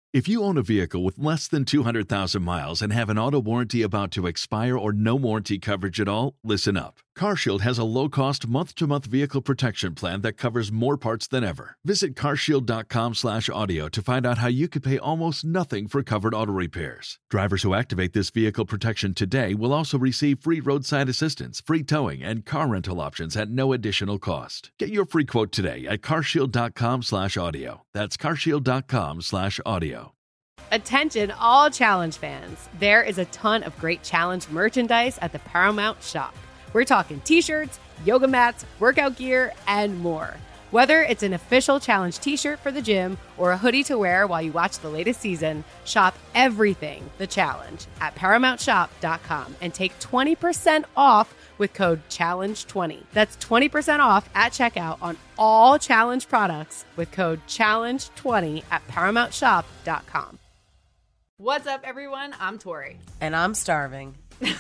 If you own a vehicle with less than 200,000 miles and have an auto warranty about to expire or no warranty coverage at all, listen up. CarShield has a low-cost month-to-month vehicle protection plan that covers more parts than ever. Visit carshield.com/audio to find out how you could pay almost nothing for covered auto repairs. Drivers who activate this vehicle protection today will also receive free roadside assistance, free towing, and car rental options at no additional cost. Get your free quote today at carshield.com/audio. That's carshield.com/audio. Attention all Challenge fans. There is a ton of great Challenge merchandise at the Paramount shop. We're talking t-shirts, yoga mats, workout gear, and more. Whether it's an official Challenge t-shirt for the gym or a hoodie to wear while you watch the latest season, shop everything The Challenge at ParamountShop.com and take 20% off with code CHALLENGE20. That's 20% off at checkout on all Challenge products with code CHALLENGE20 at ParamountShop.com. What's up, everyone? I'm Tori. And I'm starving. That's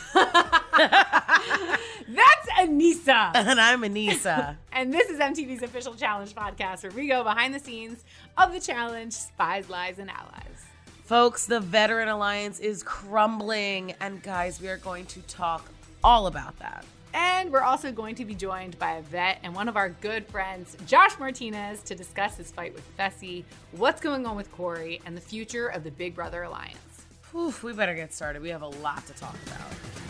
Anissa. And I'm Anissa. And this is MTV's official Challenge podcast, where we go behind the scenes of the Challenge, spies, lies, and allies. Folks, the Veteran Alliance is crumbling. And guys, we are going to talk all about that. And we're also going to be joined by a vet and one of our good friends, Josh Martinez, to discuss his fight with Fessy, what's going on with Corey, and the future of the Big Brother Alliance. Whew, we better get started. We have a lot to talk about.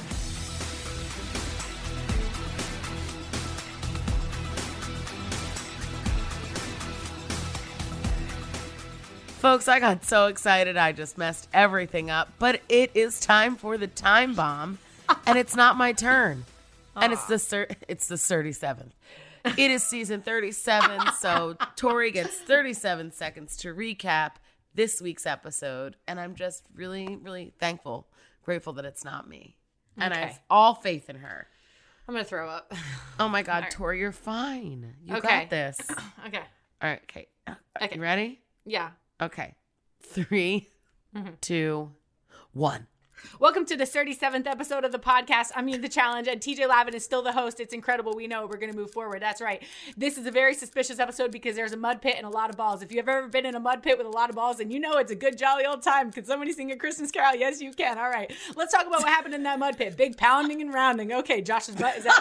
Folks, I got so excited I just messed everything up, but it is time for the time bomb, and it's not my turn. And it's the 37th. It is season 37, so Tori gets 37 seconds to recap this week's episode, and I'm just really, really grateful that it's not me. And I have all faith in her. I'm going to throw up. Oh my God, right. Tori, you're fine. You got this. Okay. All right, okay. You ready? Yeah. Okay. 3, 2, 1. Welcome to the 37th episode of the podcast. The Challenge, and TJ Lavin is still the host. It's incredible. We know we're going to move forward. That's right. This is a very suspicious episode because there's a mud pit and a lot of balls. If you've ever been in a mud pit with a lot of balls, and you know it's a good jolly old time. Can somebody sing a Christmas carol? Yes, you can. All right. Let's talk about what happened in that mud pit. Big pounding and rounding. Okay, Josh's butt is that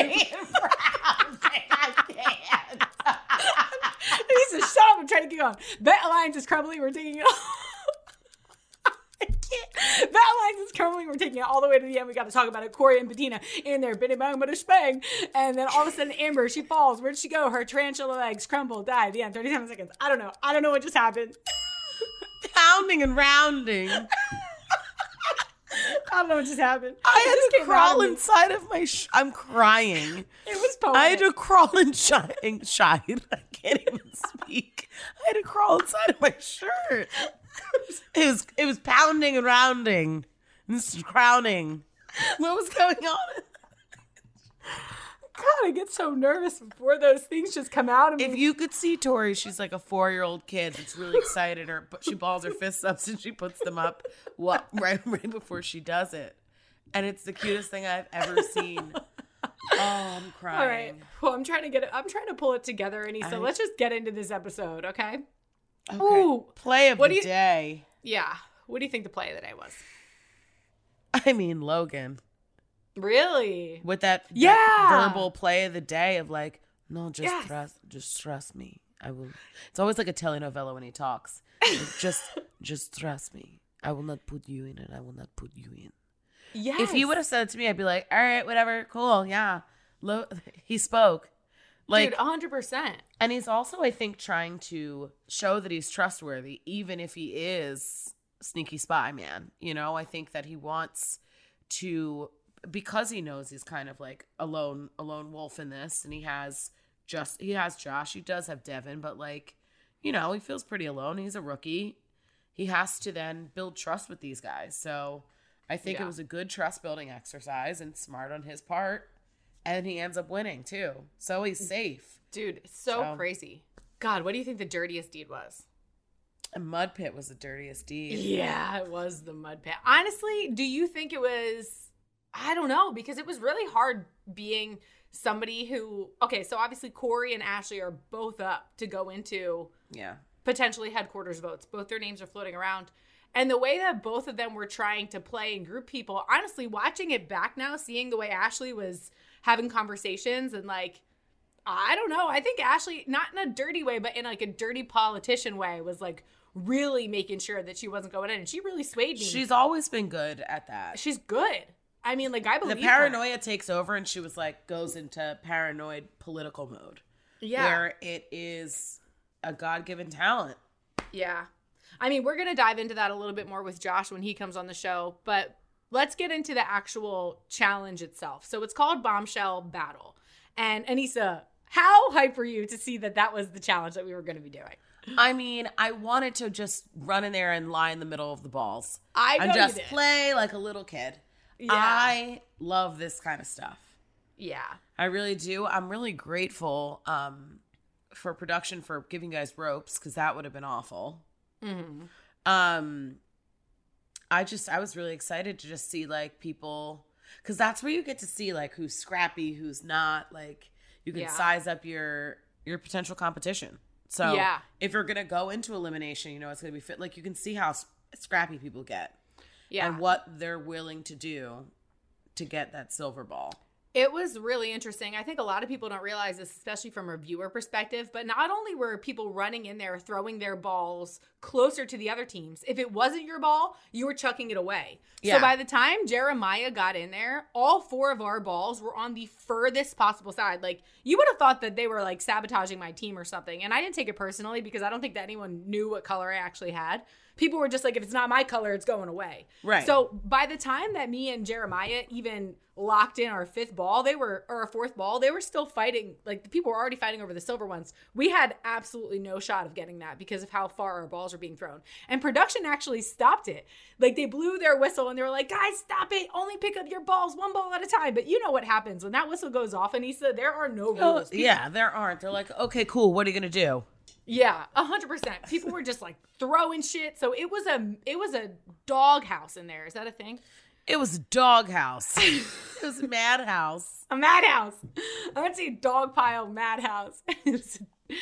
I can't. He said, shut up. I'm trying to get going. Bet Alliance is crumbling. We're taking it all. That line is crumbling. We're taking it all the way to the end. We got to talk about it. Corey and Bettina in there, bitty bang, but a spang. And then all of a sudden, Amber, she falls. Where'd she go? Her tarantula legs crumble, die. The end. 37 seconds. I don't know. I don't know what just happened. Pounding and rounding. I don't know what just happened. I had to crawl inside of my I'm crying. It was poetic. I had to crawl inside. I can't even speak. I had to crawl inside of my shirt. It was pounding and rounding and crowning. What was going on? God, I get so nervous before those things just come out of me. If you could see Tori, she's like a 4-year-old kid that's really excited. She balls her fists up and she puts them up right before she does it. And it's the cutest thing I've ever seen. Oh, I'm crying. All right. Well, I'm trying to pull it together, Anissa. Let's just get into this episode, okay? Okay. Ooh, play of the day. Yeah. What do you think the play of the day was? Logan. Really? With that verbal play of the day of like, no, just trust me. I will. It's always like a telenovela when he talks. Like, just trust me. I will not put you in, and I will not put you in. Yes. If he would have said it to me, I'd be like, all right, whatever, cool, yeah. He spoke. Like, dude, 100%. And he's also, I think, trying to show that he's trustworthy, even if he is sneaky spy man. I think that he wants to, because he knows he's kind of like a lone wolf in this, and he has Josh, he does have Devin, but he feels pretty alone. He's a rookie. He has to then build trust with these guys. So I think it was a good trust building exercise and smart on his part. And he ends up winning, too. So he's safe. Dude, it's so crazy. God, what do you think the dirtiest deed was? A mud pit was the dirtiest deed. Yeah, it was the mud pit. Honestly, do you think it was... I don't know, because it was really hard being somebody who... Okay, so obviously Corey and Ashley are both up to go into potentially headquarters votes. Both their names are floating around. And the way that both of them were trying to play and group people, honestly, watching it back now, seeing the way Ashley was having conversations and like, I don't know. I think Ashley, not in a dirty way, but in like a dirty politician way, was like really making sure that she wasn't going in. And she really swayed me. She's always been good at that. She's good. I mean, like, I believe the paranoia takes over, and she was like, goes into paranoid political mode. Yeah. Where it is a God-given talent. Yeah. I mean, we're going to dive into that a little bit more with Josh when he comes on the show, but let's get into the actual challenge itself. So it's called Bombshell Battle. And Aneesa, how hype were you to see that was the challenge that we were going to be doing? I mean, I wanted to just run in there and lie in the middle of the balls. And just play like a little kid. Yeah. I love this kind of stuff. Yeah. I really do. I'm really grateful for production for giving you guys ropes, because that would have been awful. Mm-hmm. I was really excited to just see like people, because that's where you get to see like who's scrappy, who's not. Like you can size up your potential competition. So if you're gonna go into elimination, you know it's gonna be fit. Like you can see how scrappy people get, and what they're willing to do to get that silver ball. It was really interesting. I think a lot of people don't realize this, especially from a viewer perspective, but not only were people running in there, throwing their balls closer to the other teams, if it wasn't your ball, you were chucking it away. Yeah. So by the time Jeremiah got in there, all 4 of our balls were on the furthest possible side. Like, you would have thought that they were like sabotaging my team or something. And I didn't take it personally because I don't think that anyone knew what color I actually had. People were just like, if it's not my color, it's going away. Right. So by the time that me and Jeremiah even locked in our 4th ball, they were still fighting. Like, the people were already fighting over the silver ones. We had absolutely no shot of getting that because of how far our balls were being thrown. And production actually stopped it. Like, they blew their whistle and they were like, guys, stop it. Only pick up your balls 1 ball at a time. But you know what happens when that whistle goes off, Aneesa, there are no rules. Yeah, there aren't. They're like, okay, cool. What are you going to do? Yeah, 100%. People were just like throwing shit. So it was a dog house in there. Is that a thing? It was a dog house. It was a madhouse. A madhouse. I went to see dog pile madhouse. It's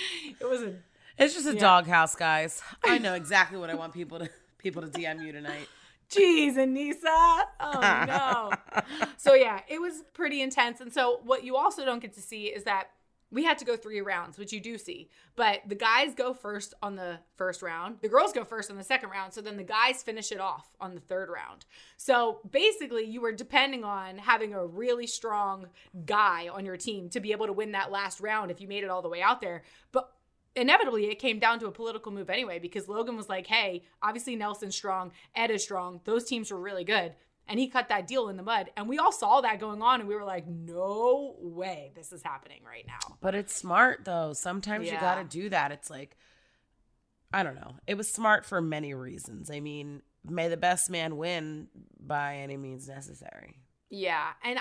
just a dog house, guys. I know exactly what I want people to DM you tonight. Jeez, Aneesa. Oh no. So yeah, it was pretty intense. And so what you also don't get to see is that we had to go 3 rounds, which you do see. But the guys go first on the first round. The girls go first on the second round. So then the guys finish it off on the 3rd round. So basically, you were depending on having a really strong guy on your team to be able to win that last round if you made it all the way out there. But inevitably, it came down to a political move anyway, because Logan was like, hey, obviously Nelson's strong, Ed is strong. Those teams were really good. And he cut that deal in the mud. And we all saw that going on. And we were like, no way this is happening right now. But it's smart, though. Sometimes you got to do that. It's like, I don't know. It was smart for many reasons. I mean, may the best man win by any means necessary. Yeah. And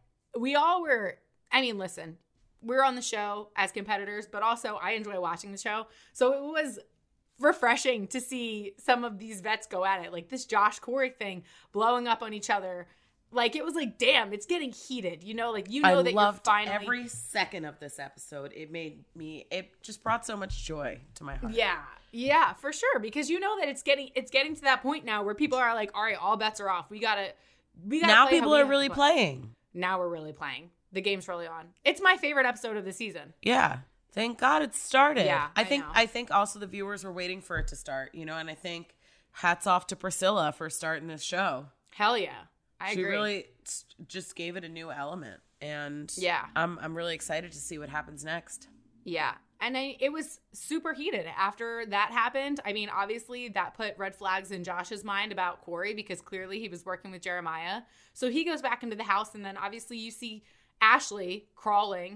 listen, we're on the show as competitors, but also I enjoy watching the show. So it was refreshing to see some of these vets go at it, like this Josh Corey thing, blowing up on each other. Like, it was like, damn, it's getting heated, you know, like, you know, that loved you're finally every second of this episode. It just brought so much joy to my heart. Yeah, for sure, because you know that it's getting to that point now where people are like, all right, all bets are off. We gotta now people are really playing. Now we're really playing. The game's really on. It's my favorite episode of the season. Yeah. Thank God it started. Yeah, I think also the viewers were waiting for it to start, you know, and I think hats off to Priscilla for starting this show. Hell yeah. I agree. She really just gave it a new element, and I'm really excited to see what happens next. Yeah. And it was super heated after that happened. I mean, obviously that put red flags in Josh's mind about Corey, because clearly he was working with Jeremiah. So he goes back into the house, and then obviously you see Ashley crying.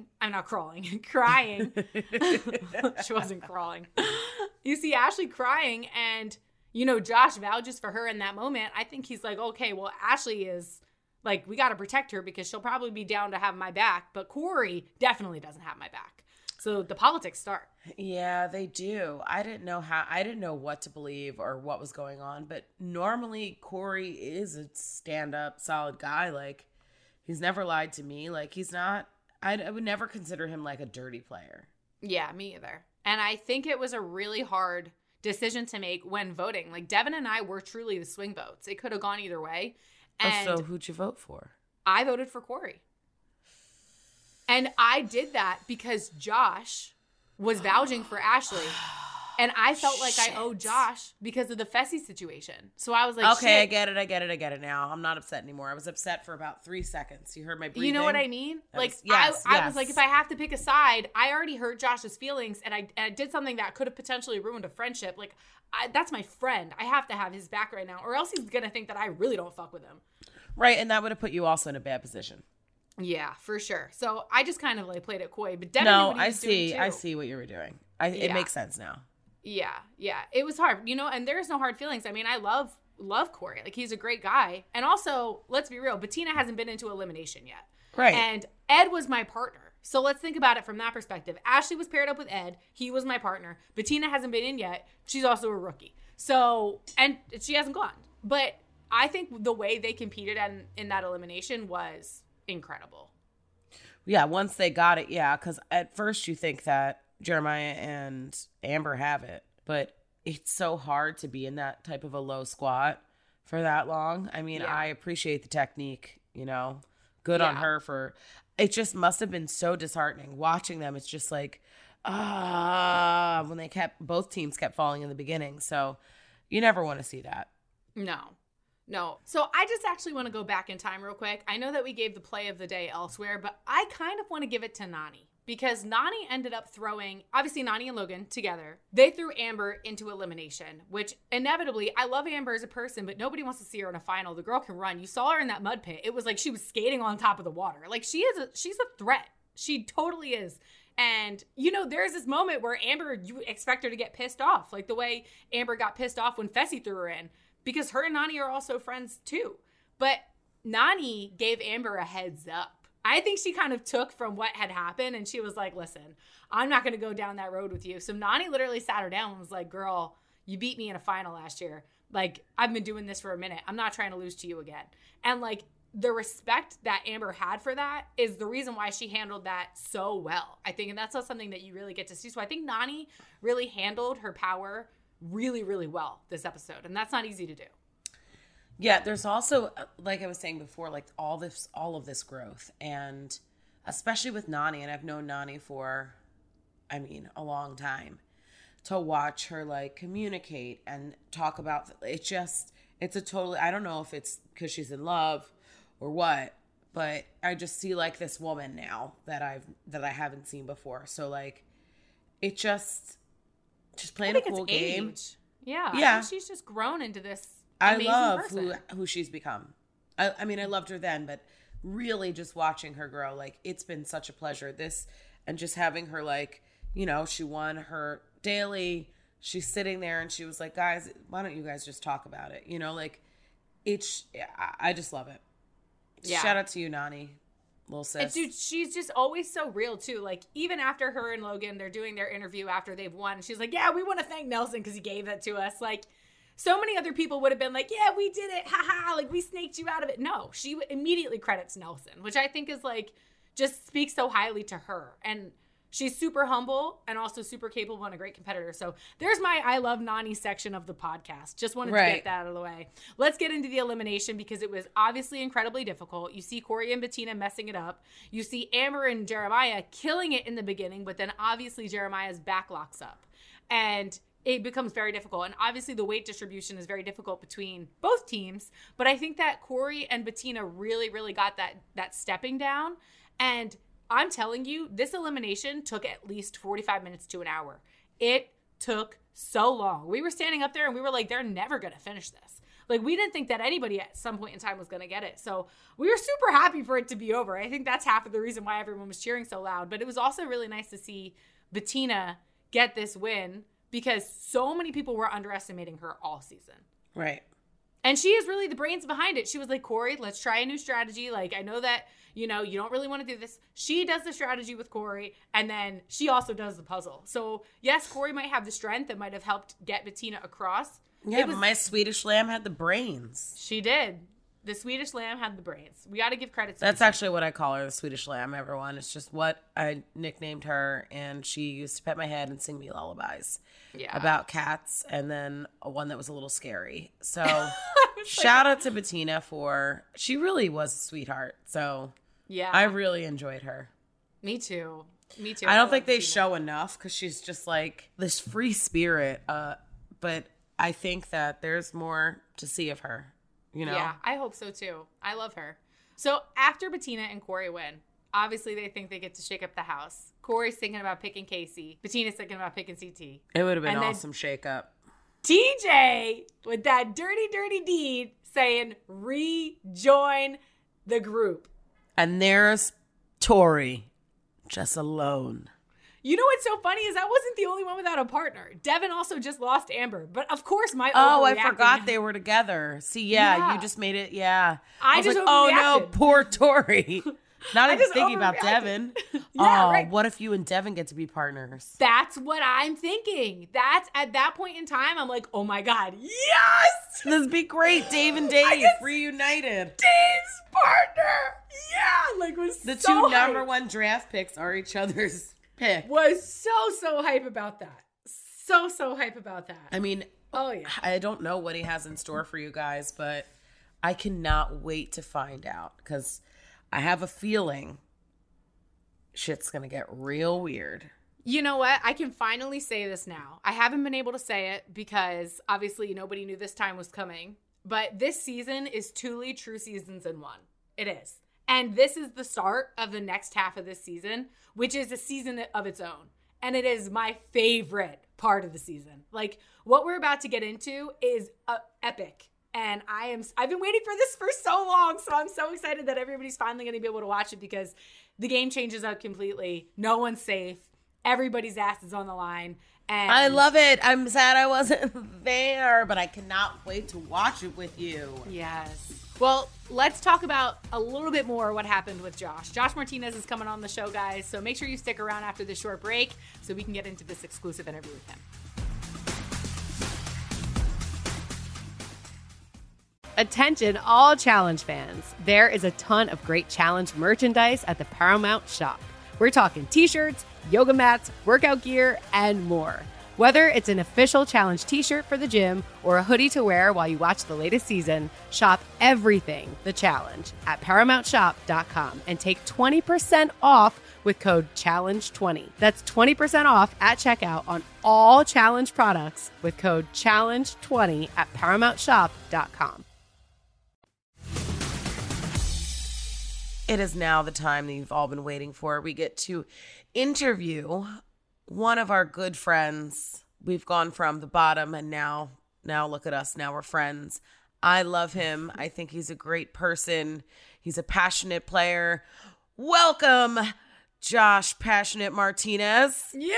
She wasn't crawling. You see Ashley crying, and, you know, Josh vouches for her in that moment. I think he's like, okay, well, Ashley is like, we got to protect her because she'll probably be down to have my back. But Corey definitely doesn't have my back. So the politics start. Yeah, they do. I didn't know what to believe or what was going on. But normally Corey is a stand-up, solid guy. Like, he's never lied to me. Like, he's not, I would never consider him like a dirty player. Yeah, me either. And I think it was a really hard decision to make when voting. Like, Devin and I were truly the swing votes. It could have gone either way. And so who'd you vote for? I voted for Corey. And I did that because Josh was vouching for Ashley. And I felt like I owed Josh because of the Fessy situation. So I was like, okay, shit. I get it now. I'm not upset anymore. I was upset for about 3 seconds. You heard my breathing? You know what I mean? Like, yes. I was like, if I have to pick a side, I already hurt Josh's feelings, and I did something that could have potentially ruined a friendship. Like, that's my friend. I have to have his back right now, or else he's going to think that I really don't fuck with him. Right, and that would have put you also in a bad position. Yeah, for sure. So I just kind of like played it coy. But Devin no, knew what he was doing too. I see what you were doing. It makes sense now. Yeah. It was hard, and there's no hard feelings. I mean, I love Corey. Like, he's a great guy. And also, let's be real, Bettina hasn't been into elimination yet. Right. And Ed was my partner. So let's think about it from that perspective. Ashley was paired up with Ed. He was my partner. Bettina hasn't been in yet. She's also a rookie. So, and she hasn't gone. But I think the way they competed in that elimination was incredible. Yeah, once they got it, yeah, because at first you think that Jeremiah and Amber have it, but it's so hard to be in that type of a low squat for that long. I mean, I appreciate the technique, good on her for, it just must have been so disheartening watching them. It's just like, when both teams kept falling in the beginning. So you never want to see that. No. So I just actually want to go back in time real quick. I know that we gave the play of the day elsewhere, but I kind of want to give it to Nany. Because Nany ended up throwing, obviously Nany and Logan together, they threw Amber into elimination, which inevitably, I love Amber as a person, but nobody wants to see her in a final. The girl can run. You saw her in that mud pit. It was like she was skating on top of the water. Like, she's a threat. She totally is. And, there's this moment where Amber, you expect her to get pissed off, like the way Amber got pissed off when Fessy threw her in, because her and Nany are also friends too. But Nany gave Amber a heads up. I think she kind of took from what had happened, and she was like, listen, I'm not going to go down that road with you. So Nany literally sat her down and was like, girl, you beat me in a final last year. Like, I've been doing this for a minute. I'm not trying to lose to you again. And like, the respect that Amber had for that is the reason why she handled that so well, I think. And that's not something that you really get to see. So I think Nany really handled her power really, really well this episode. And that's not easy to do. Yeah, there's also, like I was saying before, like all of this growth, and especially with Nany, and I've known Nany for, a long time, to watch her like communicate and talk about it's a totally, I don't know if it's because she's in love or what, but I just see like this woman now that I haven't seen before. So like, it just playing a cool game. Yeah. I think she's just grown into this. I love who she's become. I loved her then, but really just watching her grow, like, it's been such a pleasure. And just having her, like, she won her daily. She's sitting there and she was like, guys, why don't you guys just talk about it? Like, I just love it. Yeah. Shout out to you, Nany, little sis. And dude, she's just always so real too. Like, even after her and Logan, they're doing their interview after they've won. She's like, yeah, we want to thank Nelson because he gave that to us. Like, so many other people would have been like, yeah, we did it. Ha, like, we snaked you out of it. No, she immediately credits Nelson, which I think is like, just speaks so highly to her. And she's super humble and also super capable and a great competitor. So there's my I love Nany section of the podcast. Just wanted to get that out of the way. Let's get into the elimination because it was obviously incredibly difficult. You see Corey and Bettina messing it up. You see Amber and Jeremiah killing it in the beginning, but then obviously Jeremiah's back locks up. And it becomes very difficult. And obviously the weight distribution is very difficult between both teams. But I think that Corey and Bettina really, really got that stepping down. And I'm telling you, this elimination took at least 45 minutes to an hour. It took so long. We were standing up there and we were like, they're never going to finish this. Like, we didn't think that anybody at some point in time was going to get it. So we were super happy for it to be over. I think that's half of the reason why everyone was cheering so loud. But it was also really nice to see Bettina get this win, because so many people were underestimating her all season. Right. And she is really the brains behind it. She was like, Corey, let's try a new strategy. Like, I know that, you don't really want to do this. She does the strategy with Corey, and then she also does the puzzle. So, yes, Corey might have the strength that might have helped get Bettina across. Yeah, but my Swedish lamb had the brains. She did. The Swedish Lamb had the brains. We got to give credit to That's Bettina. actually what I call her, the Swedish Lamb, everyone. It's just what I nicknamed her, and she used to pet my head and sing me lullabies about cats, and then one that was a little scary. So shout out to Bettina she really was a sweetheart. So Yeah. I really enjoyed her. Me too. I don't love think they Bettina. show enough because she's just like this free spirit. But I think that there's more to see of her. You know? Yeah, I hope so too. I love her. So after Bettina and Corey win, obviously they think they get to shake up the house. Corey's thinking about picking Casey. Bettina's thinking about picking CT. It would have been And then- awesome shakeup. TJ with that dirty, dirty deed saying rejoin the group. And there's Tori, just alone. You know what's so funny is that wasn't the only one without a partner. Devin also just lost Amber. But of course, my Oh, I overreacting- forgot they were together. See, Yeah. you just made it. Yeah. I was just like, oh no, overreacted. poor Tori. Not I even just thinking about overreacted. Devin. Yeah, Oh, right. what if you and Devin get to be partners? That's what I'm thinking. That's at that point in time, I'm like, oh my God, yes! This would be great. Dave and Dave reunited. Dave's partner! Yeah! Like, was The so two number hype. one draft picks are each other's pick. Was so hype about that. So hype about that. I mean, Oh, yeah. I don't know what he has in store for you guys, but I cannot wait to find out because I have a feeling shit's going to get real weird. You know what? I can finally say this now. I haven't been able to say it because obviously nobody knew this time was coming. But this season is truly true seasons in one. It is. And this is the start of the next half of this season, which is a season of its own. And it is my favorite part of the season. Like, what we're about to get into is epic. And I've been waiting for this for so long. So I'm so excited that everybody's finally going to be able to watch it because the game changes up completely. No one's safe. Everybody's ass is on the line. And I love it. I'm sad I wasn't there, but I cannot wait to watch it with you. Yes. Well, let's talk about a little bit more what happened with Josh. Josh Martinez is coming on the show, guys. So make sure you stick around after this short break so we can get into this exclusive interview with him. Attention all challenge fans. There is a ton of great challenge merchandise at the Paramount Shop. We're talking t-shirts, yoga mats, workout gear, and more. Whether it's an official challenge t-shirt for the gym or a hoodie to wear while you watch the latest season, shop everything the challenge at ParamountShop.com and take 20% off with code CHALLENGE20. That's 20% off at checkout on all challenge products with code CHALLENGE20 at ParamountShop.com. It is now the time that you've all been waiting for. We get to interview one of our good friends. We've gone from the bottom and now look at us. Now we're friends. I love him. I think he's a great person. He's a passionate player. Welcome, Josh Passionate Martinez. Yeah!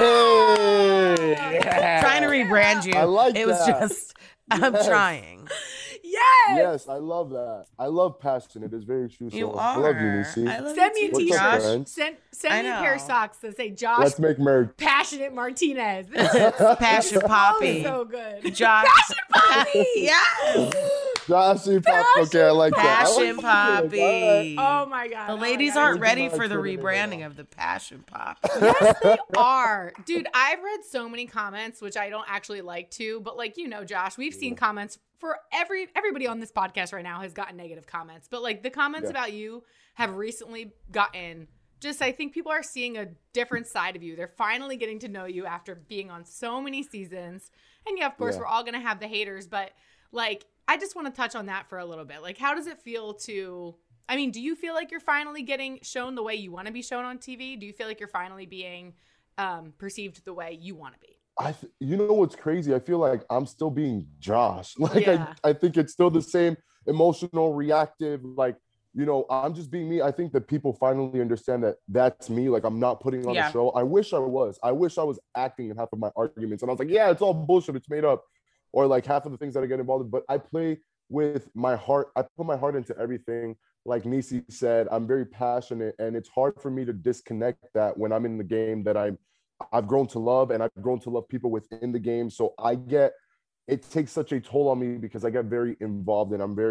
Hey! Yeah. Trying to rebrand you. I like it was that. just I'm Yes. trying. Yes! Yes, I love that. I love passion. It is very true. You So are. I love you, Nisi. I love Send me you a too, What's up, t-shirt. friends? Send I me a pair of know. socks that say Josh Let's make merch. Passionate Martinez. This Passion Poppy. is so good. Josh. Passion Poppy! Yes. Joshy Pop. Okay, I like that. I Passion like that. Poppy. Oh my God. The oh my ladies God. aren't This is ready my for the Twitter rebranding name. of the Passion Pop. Yes, they are. Dude, I've read so many comments, which I don't actually like to, but like, you know, Josh, we've seen comments for everybody on this podcast right now has gotten negative comments, but like the comments Yeah. about you have recently gotten just, I think people are seeing a different side of you. They're finally getting to know you after being on so many seasons. And yeah, of course, Yeah. we're all going to have the haters, but like, I just want to touch on that for a little bit. Like, how does it feel to, I mean, do you feel like you're finally getting shown the way you want to be shown on TV? Do you feel like you're finally being perceived the way you want to be? You know what's crazy? I feel like I'm still being Josh. Like Yeah. I think it's still the same emotional, reactive. Like, you know, I'm just being me. I think that people finally understand that that's me. Like, I'm not putting on Yeah. a show. I wish I was. I wish I was acting in half of my arguments. And I was like, yeah, it's all bullshit. It's made up. Or like half of the things that I get involved in. But I play with my heart. I put my heart into everything. Like Nisi said, I'm very passionate. And it's hard for me to disconnect that when I'm in the game that I've grown to love, and I've grown to love people within the game. So it takes such a toll on me because I get very involved and I'm very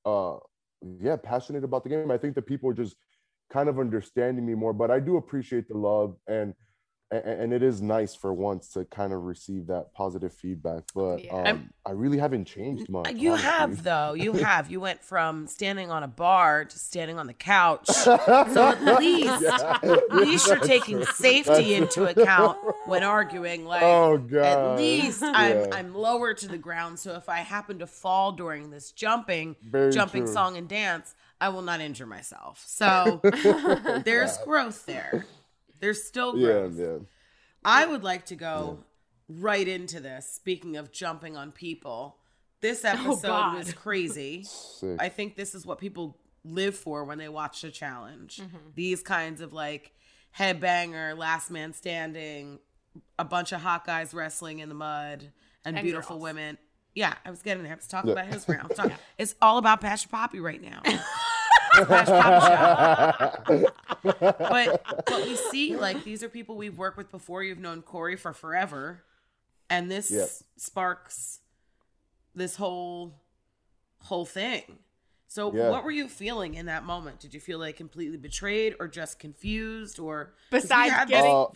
passionate about the game. I think that people are just kind of understanding me more, but I do appreciate the love, and it is nice for once to kind of receive that positive feedback. But I really haven't changed much. You honestly. have, though. You have. You went from standing on a bar to standing on the couch. So at least you're taking safety into account when arguing. Like, oh God. At least I'm lower to the ground. So if I happen to fall during this jumping Very true. song and dance, I will not injure myself. So there's growth there. There's still growth. Yeah. I would like to go right into this. Speaking of jumping on people, this episode was crazy. Sick. I think this is what people live for when they watch the challenge. These kinds of like headbanger, last man standing, a bunch of hot guys wrestling in the mud, and beautiful girls. Women. Yeah, I was getting there. I was talking about his round. It's all about Pastor Poppy right now. But we see, like, these are people we've worked with before. You've known Corey for forever, and this sparks this whole thing. So what were you feeling in that moment? Did you feel like completely betrayed or just confused, or besides getting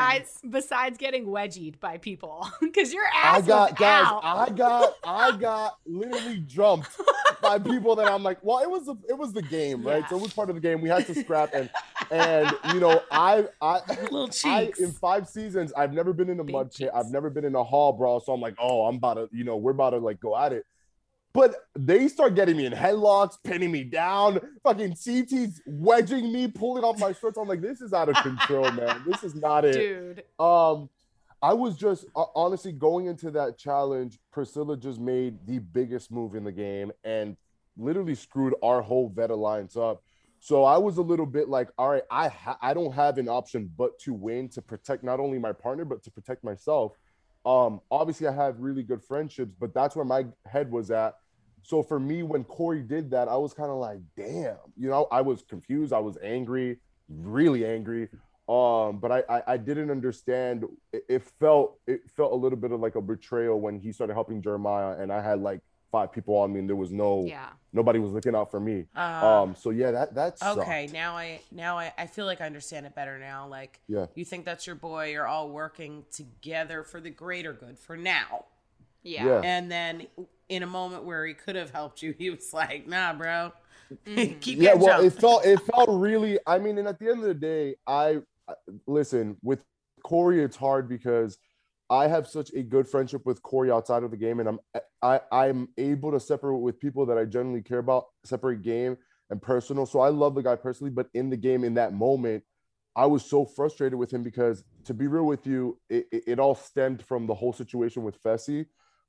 wedgied by people? Because your ass was out. I got literally jumped by people that I'm like, well, it was the game, right? Yeah. So it was part of the game. We had to scrap, and you know, I little cheeks. in 5 seasons, I've never been in a mud pit. I've never been in a hall brawl. So I'm like, oh, we're about to like go at it. But they start getting me in headlocks, pinning me down, fucking CT's wedging me, pulling off my shorts. I'm like, this is out of control, man. This is not it. Dude. I was just, honestly, going into that challenge, Priscilla just made the biggest move in the game and literally screwed our whole Vet Alliance up. So I was a little bit like, all right, I don't have an option but to win, to protect not only my partner, but to protect myself. Obviously, I have really good friendships, but that's where my head was at. So for me, when Corey did that, I was kind of like, damn, you know, I was confused. I was angry, really angry. But I didn't understand. It felt a little bit of like a betrayal when he started helping Jeremiah, and I had like 5 people on me, and there was nobody was looking out for me. So yeah, that sucked. Okay. Now I feel like I understand it better now. Like, you think that's your boy. You're all working together for the greater good for now. Yeah. And then in a moment where he could have helped you, he was like, nah, bro. Keep well, jumped. it felt really, I mean, and at the end of the day, I listen, with Corey, it's hard because I have such a good friendship with Corey outside of the game, and I'm able to separate with people that I generally care about, separate game and personal. So I love the guy personally, but in the game, in that moment, I was so frustrated with him because, to be real with you, it all stemmed from the whole situation with Fessy.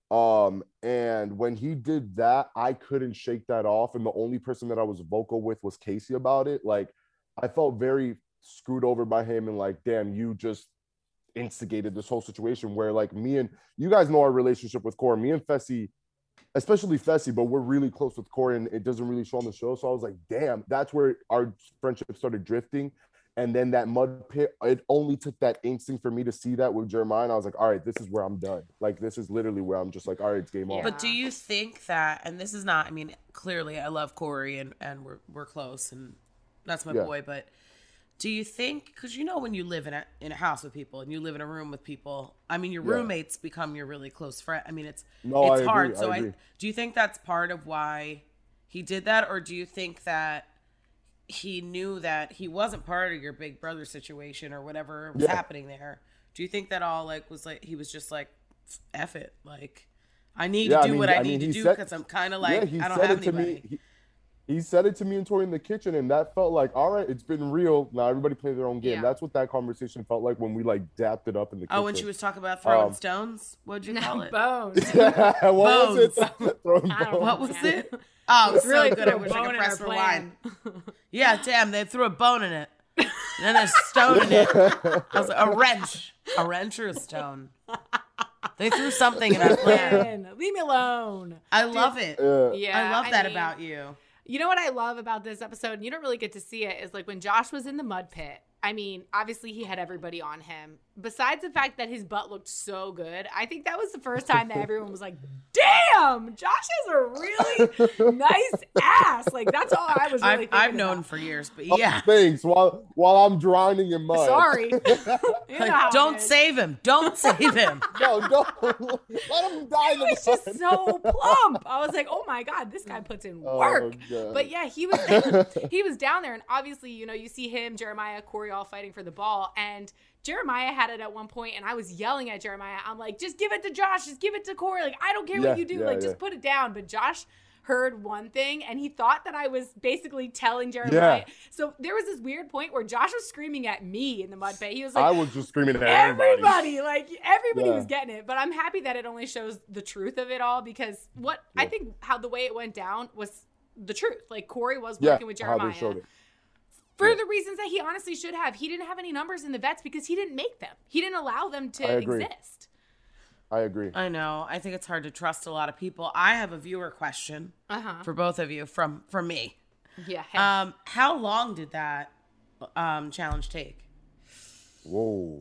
And when he did that, I couldn't shake that off. And the only person that I was vocal with was Casey about it. Like, I felt very screwed over by him, and like, damn, you just instigated this whole situation where, like, me and you guys know our relationship with Corey, me and Fessy, especially Fessy, but we're really close with Corey, and it doesn't really show on the show. So I was like, damn, that's where our friendship started drifting. And then that mud pit, it only took that instinct for me to see that with Jeremiah. And I was like, all right, this is where I'm done. Like, this is literally where I'm just like, all right, it's game on. But do you think that, and this is not, I mean, clearly I love Corey and we're close and that's my boy, but do you think, because you know when you live in a house with people and you live in a room with people, I mean, your roommates become your really close friend. I mean, it's hard. So do you think that's part of why he did that? Or do you think that he knew that he wasn't part of your big brother situation or whatever was happening there? Do you think that all like was like he was just like, F it, like I need to do what I need to do because I'm kind of like I don't have anybody. He said it to me and Tori in the kitchen, and that felt like, all right, it's been real. Now everybody play their own game. That's what that conversation felt like when we like dapped it up in the kitchen. Oh, when she was talking about throwing stones? What'd you call it? Bones. Was it? What was it? Oh, it's really good. I wish I could press rewind. Yeah, damn, they threw a bone in it. And then there's a stone in it. I was like, a wrench or a stone. They threw something in our plan. Leave me alone. I love it. Yeah, I love that about you. You know what I love about this episode, and you don't really get to see it, is like when Josh was in the mud pit. I mean, obviously he had everybody on him. besides the fact that his butt looked so good, I think that was the first time that everyone was like, damn, Josh has a really nice ass. Like, that's all I was really thinking I've known about. for years, but Oh, yeah. thanks. While I'm drowning in mud. Sorry. You know how Like, don't it is. save him. Don't save him. No, don't let him die in the He was mud. just so plump. I was like, oh my God, this guy puts in work. God. But yeah, he was down there, and obviously, you know, you see him, Jeremiah, Corey all fighting for the ball, and Jeremiah had it at one point, and I was yelling at Jeremiah. I'm like, just give it to Josh, just give it to Corey. Like, I don't care what you do, just put it down. But Josh heard one thing, and he thought that I was basically telling Jeremiah. Yeah. So there was this weird point where Josh was screaming at me in the mud pit. He was like, I was just screaming at everybody. Everybody Yeah. was getting it. But I'm happy that it only shows the truth of it all, because I think how the way it went down was the truth. Like, Corey was working with how Jeremiah they showed it. for the reasons that he honestly should have. He didn't have any numbers in the vets because he didn't make them. He didn't allow them I to agree. exist. I agree. I know. I think it's hard to trust a lot of people. I have a viewer question for both of you from me. Yeah. Hey. How long did that challenge take? Whoa.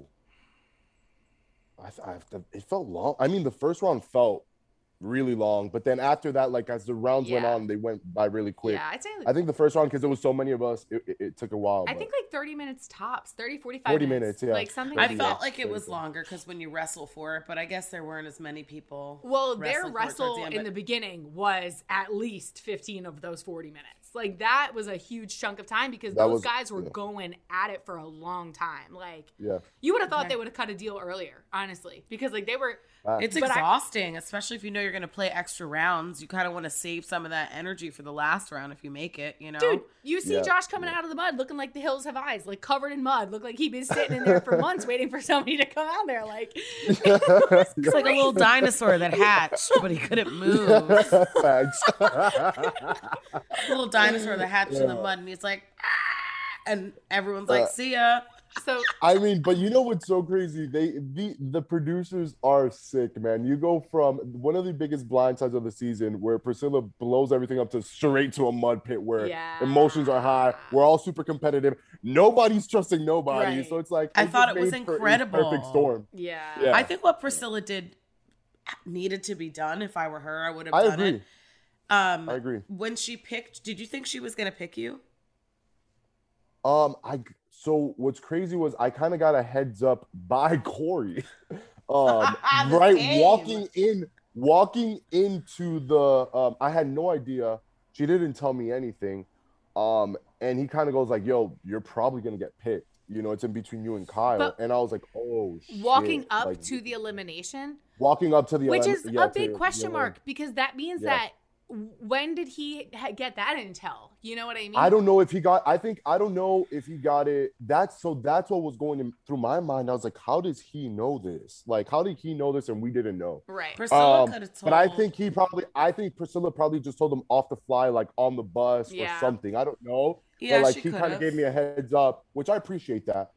It felt long. I mean, the first round felt really long, but then after that, like as the rounds went on, they went by really quick. Yeah, I'd say I think the first round, because there was so many of us, it took a while. I but think like 30 minutes tops, 30, 45 40 minutes. minutes, yeah. Like something I like felt that. like it was longer because when you wrestle for it, but I guess there weren't as many people. Well, their wrestling for it towards wrestle the end, in but- the beginning was at least 15 of those 40 minutes. Like, that was a huge chunk of time because those guys were going at it for a long time. Like, you would have thought they would have cut a deal earlier, honestly, because like they were. It's exhausting, especially if you know you're going to play extra rounds. You kind of want to save some of that energy for the last round if you make it, you know? Dude, you see Josh coming out of the mud looking like the hills have eyes, like covered in mud. Looked like he'd been sitting in there for months waiting for somebody to come out there. Like, It's like a little dinosaur that hatched, but he couldn't move. Facts. Little dinosaur that hatched in the mud, and he's like, ah! And everyone's like, see ya. so I mean, but you know what's so crazy? The producers are sick, man. You go from one of the biggest blindsides of the season, where Priscilla blows everything up, to straight to a mud pit where emotions are high. We're all super competitive. Nobody's trusting nobody, Right. so it's like I thought just it was made for a incredible. perfect storm. yeah. I think what Priscilla did needed to be done. If I were her, I would have I done agree. it. I agree. When she picked, did you think she was going to pick you? So what's crazy was I kind of got a heads up by Corey, right? Same. Walking into the, I had no idea. She didn't tell me anything. And he kind of goes like, "Yo, you're probably gonna get picked. You know, it's in between you and Kyle." But and I was like, "Oh shit!" Walking up Like, to the elimination, walking up to the, which is yeah, a big to question the- mark, because that means Yeah. that when did he get that intel? You know what I mean? I don't know if he got. I don't know if he got it. That's what was going through my mind. I was like, how does he know this? Like, how did he know this and we didn't know? Right. Priscilla could have told. But I think Priscilla probably just told him off the fly, like on the bus or something. I don't know. Yeah, but like she he kind could've. of gave me a heads up, which I appreciate that.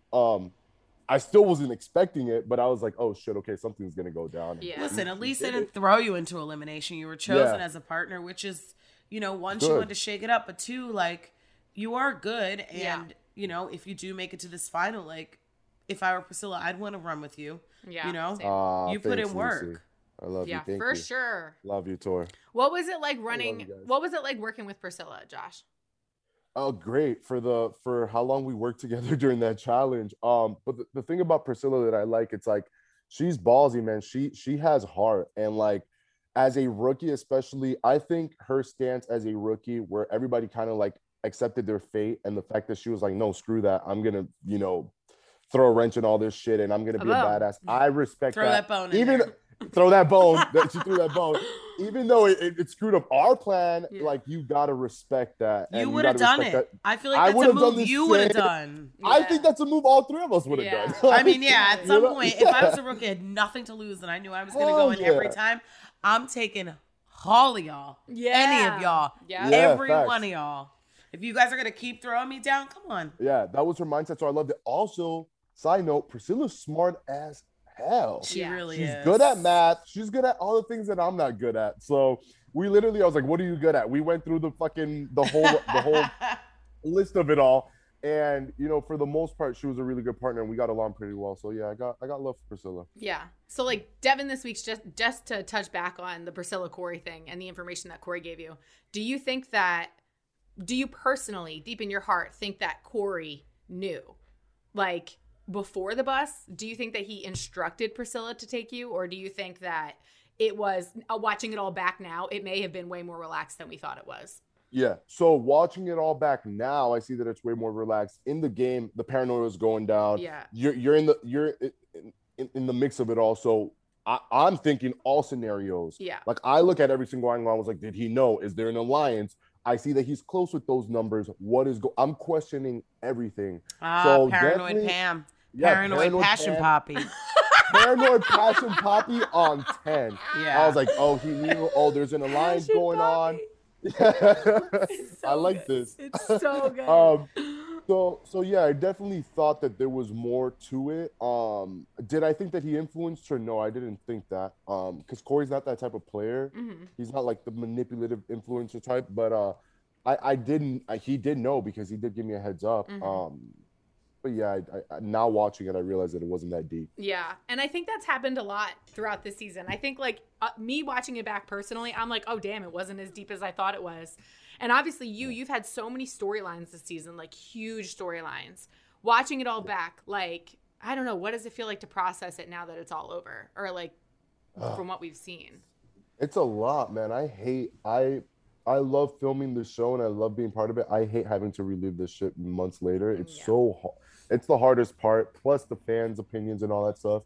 I still wasn't expecting it, but I was like, oh shit, okay, something's gonna go down. Yeah. Listen, at least they did didn't it. throw you into elimination. You were chosen Yeah. as a partner, which is, you know, one, she Good. wanted to shake it up, but two, like, you are good. And, Yeah. you know, if you do make it to this final, like, if I were Priscilla, I'd want to run with you. Yeah. You know? same. You put Thanks, in work. Lucy. I love Yeah, you. Thank for you. sure. Love you, Tor. What was it like you running? guys. What was it like working with Priscilla, Josh? Oh, great for how long we worked together during that challenge. But the thing about Priscilla that I like, it's like she's ballsy, man. She has heart, and like as a rookie, especially, I think her stance as a rookie, where everybody kind of like accepted their fate, and the fact that she was like, no, screw that, I'm gonna, you know, throw a wrench in all this shit, and I'm gonna be a badass. I respect Throw that bone in Even there. throw that bone. That she threw that bone. Even though it screwed up our plan, Yeah. like you gotta respect that. You and would have gotta done respect it. that. I feel I like that's a would've done move the you would have same. done. I think that's a move all three of us would have Yeah. done. I mean, yeah, at some You know? point, if I was a rookie, I had nothing to lose and I knew I was going to go Hell in every yeah. time, I'm taking all of y'all. Yeah. Any of y'all. Yeah. Yeah, Every facts. one of y'all. If you guys are going to keep throwing me down, come on. Yeah, that was her mindset. So I loved it. Also, side note, Priscilla's smart as hell. She Yeah. really She's is. good at math. She's good at all the things that I'm not good at. So we literally, I was like, what are you good at? We went through the whole list of it all. And you know, for the most part, she was a really good partner, and we got along pretty well. So yeah, I got love for Priscilla. Yeah. So like Devin this week's just to touch back on the Priscilla Corey thing and the information that Corey gave you. Do you personally, deep in your heart, think that Corey knew, like before the bus? Do you think that he instructed Priscilla to take you, or do you think that it was watching it all back now, it may have been way more relaxed than we thought it was? Yeah. So watching it all back now, I see that it's way more relaxed. In the game, the paranoia is going down. Yeah. You're in the mix of it all. So I'm thinking all scenarios. Yeah. Like I look at every single angle. I was like, did he know? Is there an alliance? I see that he's close with those numbers. I'm questioning everything. So paranoid Pam. Yeah, paranoid passion Pam. Poppy. Paranoid passion Poppy on 10. Yeah. I was like, oh, he knew. Oh, there's an alliance Passion going Poppy. on. It's so I like good. this. It's so good. So yeah, I definitely thought that there was more to it. Did I think that he influenced her? No, I didn't think that. Because Corey's not that type of player. Mm-hmm. He's not like the manipulative influencer type. But he did know because he did give me a heads up. Mm-hmm. But yeah, I now watching it, I realized that it wasn't that deep. Yeah. And I think that's happened a lot throughout this season. I think like me watching it back personally, I'm like, oh, damn, it wasn't as deep as I thought it was. And obviously you've had so many storylines this season, like huge storylines. Watching it all back, like, I don't know, what does it feel like to process it now that it's all over? Or like from what we've seen? It's a lot, man. I love filming the show and I love being part of it. I hate having to relive this shit months later. It's so hard. It's the hardest part, plus the fans' opinions and all that stuff.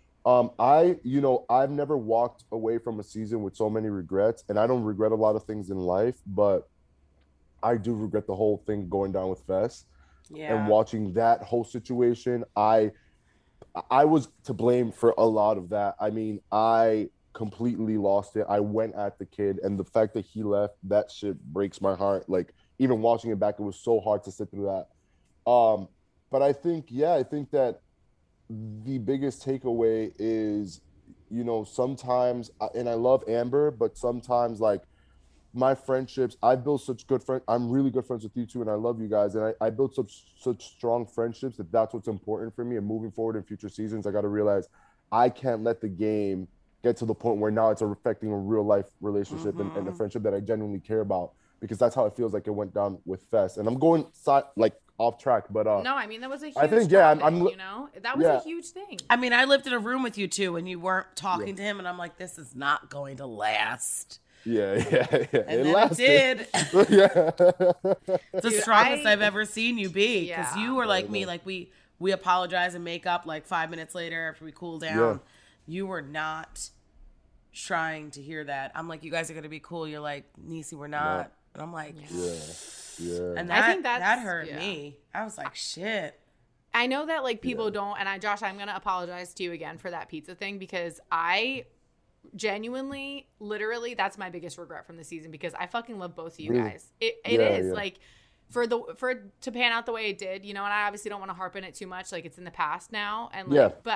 I've never walked away from a season with so many regrets, and I don't regret a lot of things in life, but I do regret the whole thing going down with Fess. Yeah. And watching that whole situation. I was to blame for a lot of that. I mean, I completely lost it. I went at the kid, and the fact that he left, that shit breaks my heart. Like, even watching it back, it was so hard to sit through that. But I think that the biggest takeaway is, sometimes, and I love Amber, but sometimes, like, my friendships, I built such good friends. I'm really good friends with you too, and I love you guys. And I built such strong friendships that's what's important for me. And moving forward in future seasons, I got to realize I can't let the game get to the point where now it's affecting a real life relationship and a friendship that I genuinely care about, because that's how it feels like it went down with Fess. And I'm going off track, but no, I mean, that was a huge I think that was a huge thing. I mean, I lived in a room with you too, and you weren't talking to him, and I'm like, this is not going to last. Yeah. And then it did. Yeah. It's the strongest I've ever seen you be, because you were like me. Like we apologize and make up like 5 minutes later after we cool down. Yeah. You were not trying to hear that. I'm like, you guys are gonna be cool. You're like, Niecy, we're not. And I'm like, yeah. And I think that hurt me. I was like, shit. I know that like people don't, and Josh, I'm gonna apologize to you again for that pizza thing, because I genuinely, literally, that's my biggest regret from the season, because I fucking love both of you guys. It is like for it to pan out the way it did, and I obviously don't want to harp on it too much, like it's in the past now, and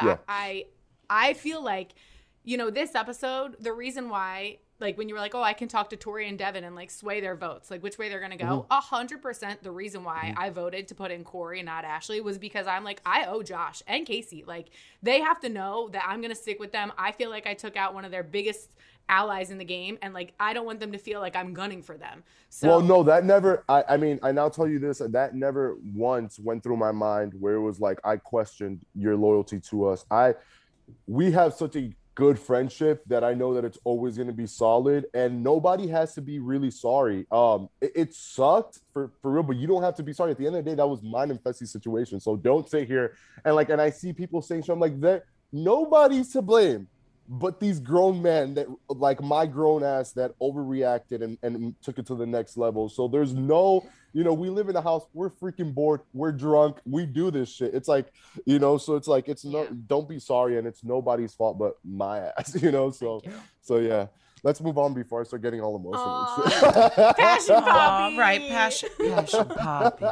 I feel like, this episode, the reason why, like when you were like, oh, I can talk to Tori and Devin and like sway their votes, like which way they're going to go. 100% the reason why I voted to put in Corey and not Ashley was because I'm like, I owe Josh and Casey. Like they have to know that I'm going to stick with them. I feel like I took out one of their biggest allies in the game, and like I don't want them to feel like I'm gunning for them. So well, no, that never, I mean, I now tell you this, that never once went through my mind where it was like I questioned your loyalty to us. We have such a good friendship that I know that it's always going to be solid, and nobody has to be really sorry. It sucked for real, but you don't have to be sorry. At the end of the day, that was mine and Fessy's situation. So don't sit here and I see people saying shit. I'm like, that nobody's to blame but these grown men that, like my grown ass, that overreacted and took it to the next level. So there's no, we live in a house, we're freaking bored, we're drunk, we do this shit. It's like, so it's like, it's not, don't be sorry, and it's nobody's fault but my ass, so yeah. Let's move on before I start getting all emotional. Passion Poppy. Right, passion Poppy.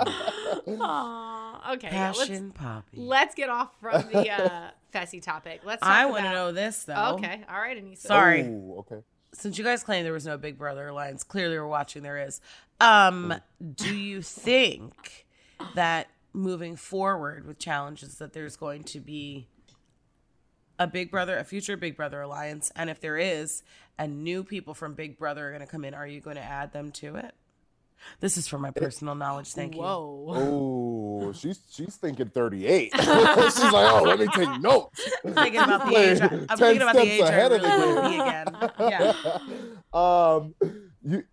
Okay. Passion Poppy. Let's get off from the Fessy topic. I want to know this though. Okay. All right, Anissa. Sorry. Ooh, okay. Since you guys claim there was no Big Brother alliance, clearly we're watching there is. Do you think that moving forward with challenges that there's going to be a future Big Brother alliance? And if there is, and new people from Big Brother are going to come in, are you going to add them to it? This is for my personal knowledge. Thank you. Whoa. Oh, she's thinking 38. She's like, oh, let me take notes. I'm thinking about the age. I'm thinking about the age I really want to be again. Yeah.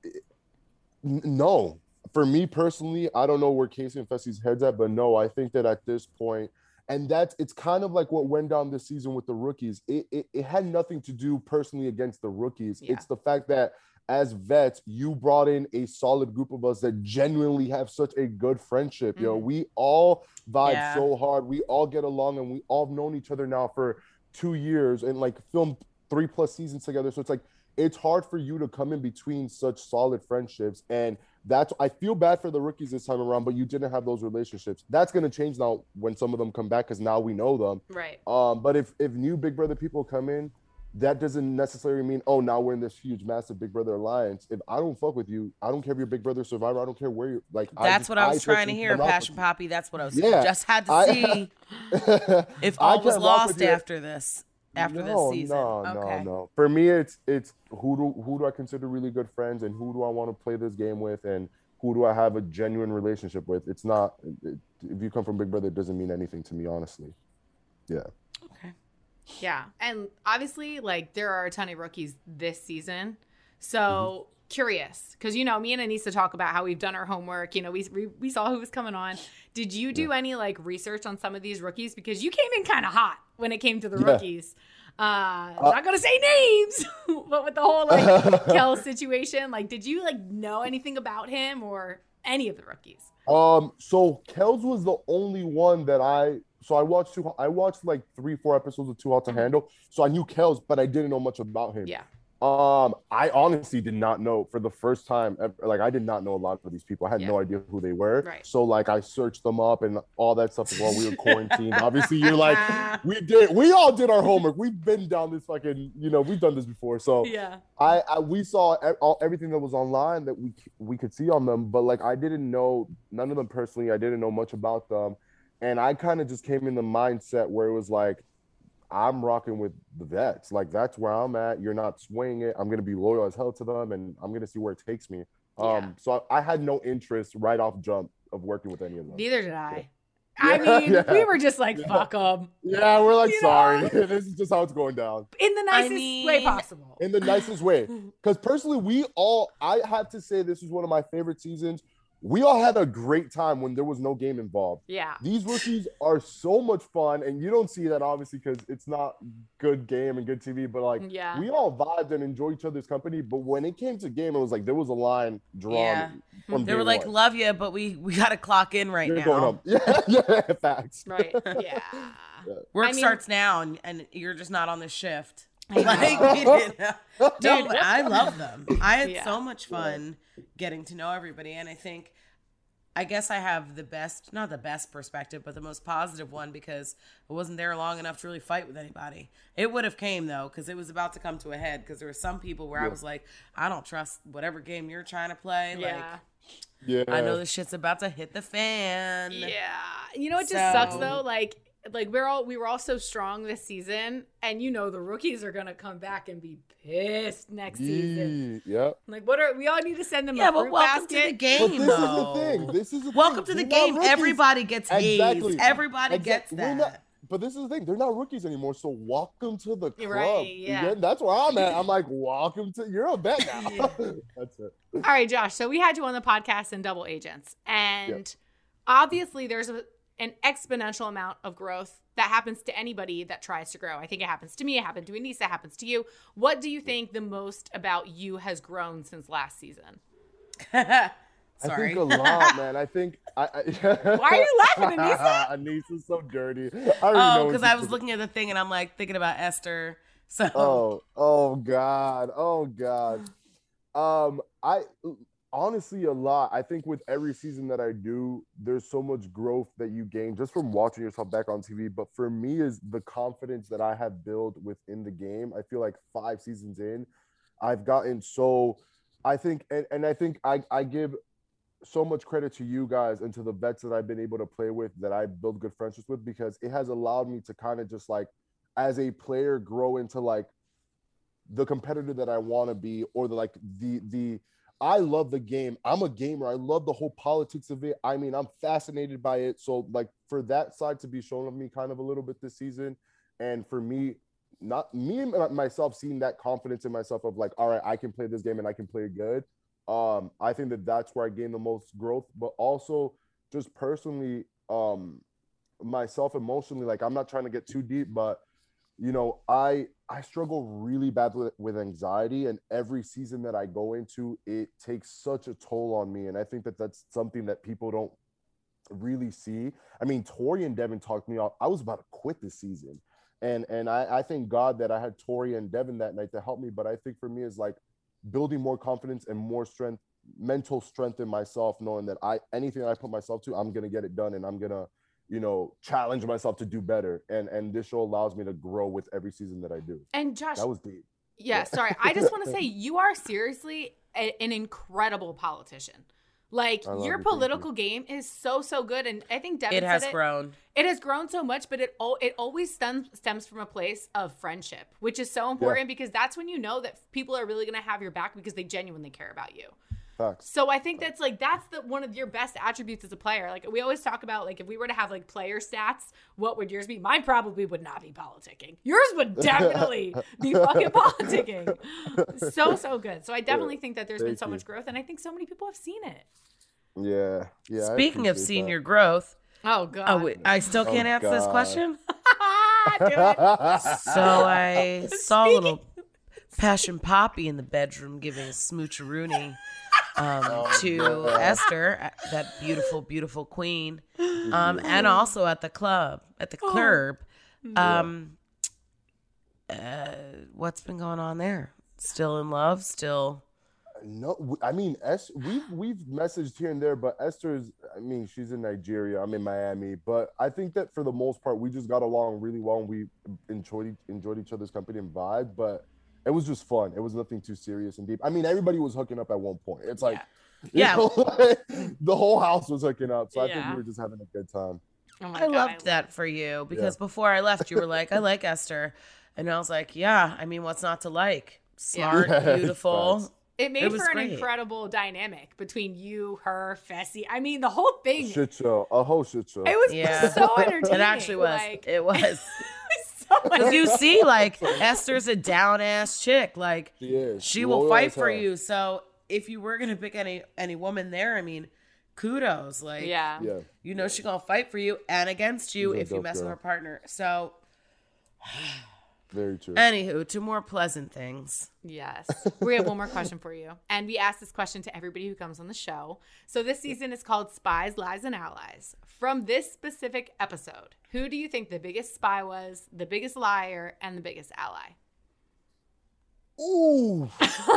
No. For me personally, I don't know where Casey and Fessy's head's at, but no, I think that at this point, and it's kind of like what went down this season with the rookies. It had nothing to do personally against the rookies. Yeah. It's the fact that as vets, you brought in a solid group of us that genuinely have such a good friendship. Yo, we all vibe so hard. We all get along, and we all have known each other now for 2 years and like filmed 3+ seasons together. So it's like, it's hard for you to come in between such solid friendships. And I feel bad for the rookies this time around, but you didn't have those relationships. That's going to change now when some of them come back, because now we know them. Right. But if new Big Brother people come in, that doesn't necessarily mean, oh, now we're in this huge, massive Big Brother alliance. If I don't fuck with you, I don't care if you're Big Brother Survivor. I don't care where you're. Like, that's what I was trying to hear, Passion Poppy. That's what I was just had to see if all was lost after this. After this season. No. For me, it's who do I consider really good friends, and who do I want to play this game with, and who do I have a genuine relationship with. It's not, if you come from Big Brother, it doesn't mean anything to me, honestly. Yeah. Okay. Yeah. And obviously, like, there are a ton of rookies this season. So curious, because, you know, me and Aneesa talk about how we've done our homework. You know, we saw who was coming on. Did you do any, like, research on some of these rookies? Because you came in kind of hot when it came to the rookies. I'm not going to say names, but with the whole, like, Kel situation, like, did you, like, know anything about him or any of the rookies? So Kel's was the only one that I watched like 3-4 episodes of Too Hot to Handle. So I knew Kel's, but I didn't know much about him. Yeah. I honestly did not know for the first time. Like, I did not know a lot of these people. I had no idea who they were. Right. So like, I searched them up and all that stuff while we were quarantined. Obviously, you're like, we all did our homework. We've been down this fucking, you know, we've done this before. So yeah, we saw everything that was online that we could see on them, but like, I didn't know none of them personally. I didn't know much about them, and I kind of just came in the mindset where it was like, I'm rocking with the vets. Like, that's where I'm at. You're not swaying it. I'm going to be loyal as hell to them, and I'm going to see where it takes me. So I had no interest right off jump of working with any of them. Neither did I. I mean, we were just like, fuck them. Yeah, we're like, sorry. This is just how it's going down. In the nicest way possible. In the nicest way. Because personally, I have to say, this was one of my favorite seasons. We all had a great time when there was no game involved. Yeah. These rookies are so much fun, and you don't see that obviously because it's not good game and good TV, but like, we all vibed and enjoyed each other's company. But when it came to game, it was like there was a line drawn. From they were like, love you, but we got to clock in right now. Going home. Yeah, facts. Right. Yeah. Work starts now, and you're just not on the shift. Dude, I love them. I had so much fun getting to know everybody, and I guess I have not the best perspective, but the most positive one, because I wasn't there long enough to really fight with anybody. It would have came though, because it was about to come to a head, because there were some people where I was like, I don't trust whatever game you're trying to play. Like, I know this shit's about to hit the fan. Yeah. You know what just sucks though? Like we were all so strong this season, and you know the rookies are gonna come back and be pissed next season. Yep. Like, we all need to send them a fruit but welcome basket. to the game, though. This is the thing. Welcome to the game. Everybody gets hazed. Everybody gets that. But this is the thing. They're not rookies anymore, so welcome to the club. Right, yeah. That's where I'm at. I'm like, you're a vet now. That's it. All right, Josh. So we had you on the podcast in Double Agents, and obviously there's an exponential amount of growth that happens to anybody that tries to grow. I think it happens to me. It happened to Aneesa. It happens to you. What do you think the most about you has grown since last season? I think a lot, man. I think Why are you laughing, Aneesa? Aneesa's so dirty. Because I was looking at the thing and I'm like thinking about Esther. So Oh God. I honestly, a lot. I think with every season that I do, there's so much growth that you gain just from watching yourself back on TV. But for me, is the confidence that I have built within the game. I feel like 5 seasons in, I've gotten so. I think, and I think I give so much credit to you guys and to the vets that I've been able to play with, that I build good friendships with, because it has allowed me to kind of just like, as a player, grow into like the competitor that I want to be, or the like the I love the game. I'm a gamer. I love the whole politics of it. I mean, I'm fascinated by it. So like for that side to be shown of me kind of a little bit this season, and for me, not me and myself seeing that confidence in myself of like, all right, I can play this game and I can play it good. I think that that's where I gain the most growth, but also just personally, myself emotionally, like I'm not trying to get too deep, but you know, I struggle really bad with anxiety, and every season that I go into, it takes such a toll on me. And I think that that's something that people don't really see. I mean, Tori and Devin talked me off. I was about to quit this season. And I thank God that I had Tori and Devin that night to help me. But I think for me is like building more confidence and more strength, mental strength in myself, knowing that anything I put myself to, I'm gonna get it done, and I'm gonna, you know, challenge myself to do better. And this show allows me to grow with every season that I do. And Josh, that was deep. Yeah, sorry. I just want to say you are seriously an incredible politician. Like your political game is so good, and I think Devin it has grown. It has grown so much, but it always stems from a place of friendship, which is so important because that's when you know that people are really going to have your back because they genuinely care about you. Facts. So I think that's one of your best attributes as a player. Like we always talk about, like if we were to have like player stats, what would yours be? Mine probably would not be politicking. Yours would definitely be fucking politicking. So good. So I definitely think that there's been so much growth, and I think so many people have seen it. Yeah. Speaking of senior growth. Oh God. Oh, wait, I still can't answer this question. Do it. So I saw a little Passion Poppy in the bedroom giving a smoocheroonie. To Esther, that beautiful queen, and also at the club, what's been going on there? Still in love? Still? No, I mean, we've messaged here and there, but Esther's, I mean, she's in Nigeria. I'm in Miami, but I think that for the most part, we just got along really well, and we enjoyed each other's company and vibe, but it was just fun. It was nothing too serious and deep. I mean, everybody was hooking up at one point. It's like, you know, the whole house was hooking up. So I think we were just having a good time. Oh I loved that for you because before I left, you were like, I like Esther. And I was like, yeah, I mean, what's not to like? Smart, beautiful. It made for an incredible dynamic between you, her, Fessy. I mean, the whole thing. A whole shit show. It was so entertaining. It actually was. It was. Because you see, like, Esther's a down-ass chick. Like, she will fight for you. So if you were going to pick any woman there, I mean, kudos. Like, you know she's going to fight for you and against you if you mess with her partner. So, very true. Anywho, to more pleasant things. Yes. We have one more question for you. And we ask this question to everybody who comes on the show. So this season is called Spies, Lies, and Allies. From this specific episode, who do you think the biggest spy was, the biggest liar, and the biggest ally? Ooh.